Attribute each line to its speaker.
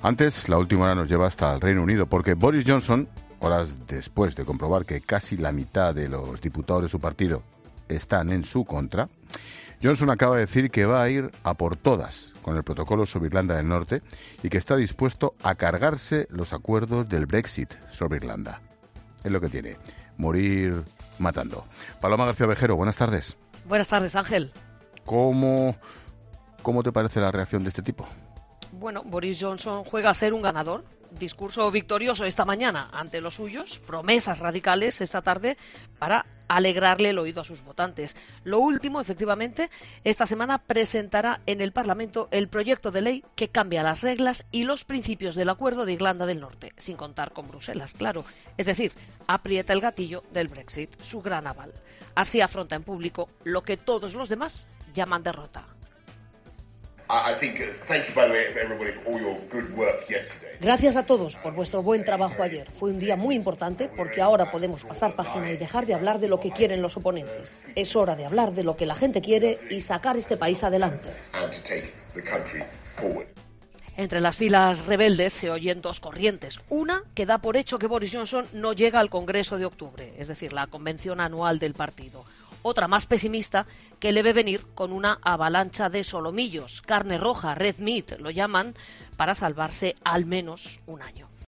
Speaker 1: Antes, la última hora nos lleva hasta el Reino Unido, porque Boris Johnson, horas después de comprobar que casi la mitad de los diputados de su partido están en su contra, Johnson acaba de decir que va a ir a por todas con el protocolo sobre Irlanda del Norte y que está dispuesto a cargarse los acuerdos del Brexit sobre Irlanda. Es lo que tiene, morir matando. Paloma García Vejero, buenas tardes.
Speaker 2: Buenas tardes, Ángel.
Speaker 1: ¿Cómo te parece la reacción de este tipo?
Speaker 2: Bueno, Boris Johnson juega a ser un ganador. Discurso victorioso esta mañana ante los suyos, promesas radicales esta tarde para alegrarle el oído a sus votantes. Lo último, efectivamente, esta semana presentará en el Parlamento el proyecto de ley que cambia las reglas y los principios del acuerdo de Irlanda del Norte, sin contar con Bruselas, claro. Es decir, aprieta el gatillo del Brexit, su gran aval. Así afronta en público lo que todos los demás llaman derrota.
Speaker 3: Gracias a todos por vuestro buen trabajo ayer. Fue un día muy importante porque ahora podemos pasar página y dejar de hablar de lo que quieren los oponentes. Es hora de hablar de lo que la gente quiere y sacar este país adelante.
Speaker 2: Entre las filas rebeldes se oyen dos corrientes. Una que da por hecho que Boris Johnson no llega al Congreso de octubre, es decir, la convención anual del partido. Otra más pesimista que le ve venir con una avalancha de solomillos, carne roja, red meat, lo llaman, para salvarse al menos un año.